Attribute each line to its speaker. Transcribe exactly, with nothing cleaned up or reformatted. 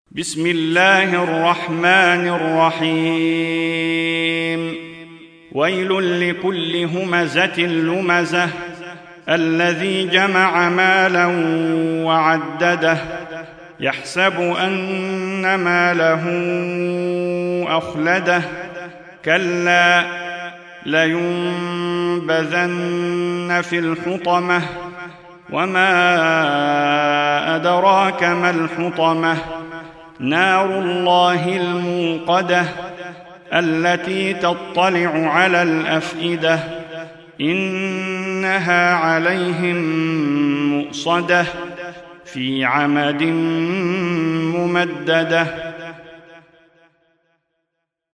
Speaker 1: بسم الله الرحمن الرحيم ويل لكل همزة لمزة الذي جمع مالا وعدده يحسب أن ماله أخلده كلا لينبذن في الحطمة وما أدراك ما الحطمة نار الله الموقدة التي تطلع على الأفئدة إنها عليهم مؤصدة في عمد ممددة.